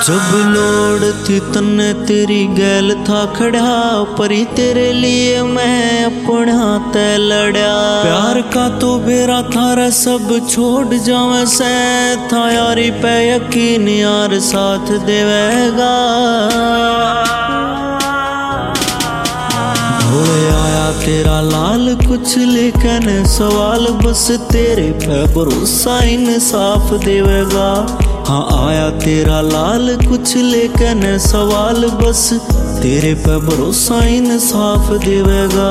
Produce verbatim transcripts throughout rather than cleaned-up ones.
जब लोड़ थी तन्ने तेरी गैल था खड़ा, परी तेरे लिए मैं अपने हाथ लड़ा। प्यार का तो बेरा थारा सब छोड़ जावे से, था यारी पे यकीन यार साथ देवेगा। भोले आया तेरा लाल कुछ लेकिन सवाल बस तेरे पे भरोसा इंसाफ देवेगा। हाँ आया तेरा लाल कुछ लेकिन सवाल बस तेरे पे भरोसा इंसाफ देवेगा।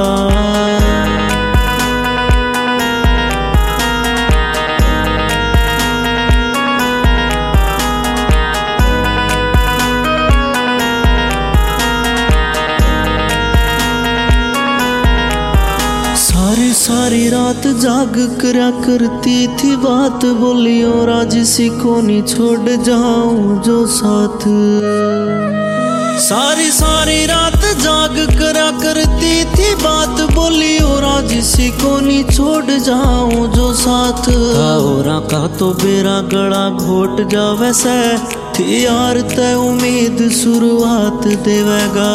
सारी सारी रात जाग करा करती थी बात, बोली और आज इसी को नहीं छोड़ जाऊं जो साथ। सारी सारी रात जाग करा करती थी बात, बोली और आज इसी को नहीं छोड़ जाऊं जो साथ। और का तो बेरा गड़ा घोट जा वैसे थी यार तय उम्मीद शुरुआत देवेगा।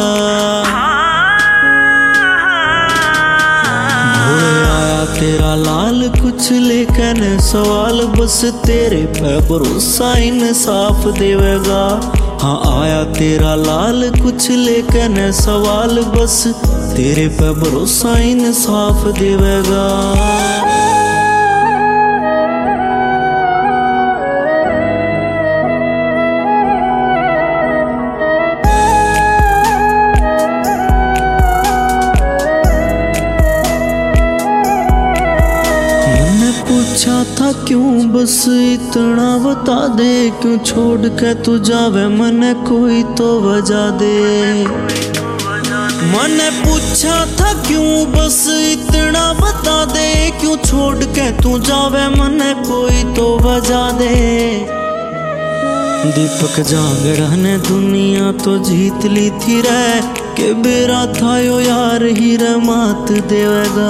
तेरा लाल कुछ लेकिन सवाल बस तेरे पे भरोसा इंसाफ देवेगा। हाँ आया तेरा लाल कुछ लेकिन सवाल बस तेरे पे भरोसा इंसाफ देवेगा। पूछा था क्यों बस इतना बता दे, क्यों छोड़ के तू जावे मन कोई तो वजह दे। मैंने पूछा था क्यों बस इतना बता दे, क्यों छोड़ के तू जावे मन कोई तो वजह दे। दीपक जागड़ा ने दुनिया तो जीत ली थी रे, के बेरा था यो यार हीरा मात देवेगा।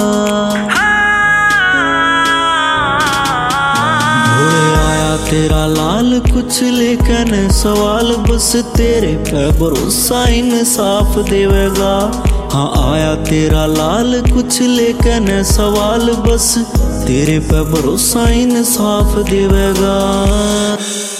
तेरा लाल कुछ लेकिन सवाल बस तेरे पे भरोसा इंसाफ देवेगा। हाँ आया तेरा लाल कुछ लेकिन सवाल बस तेरे पे भरोसा इंसाफ देवेगा।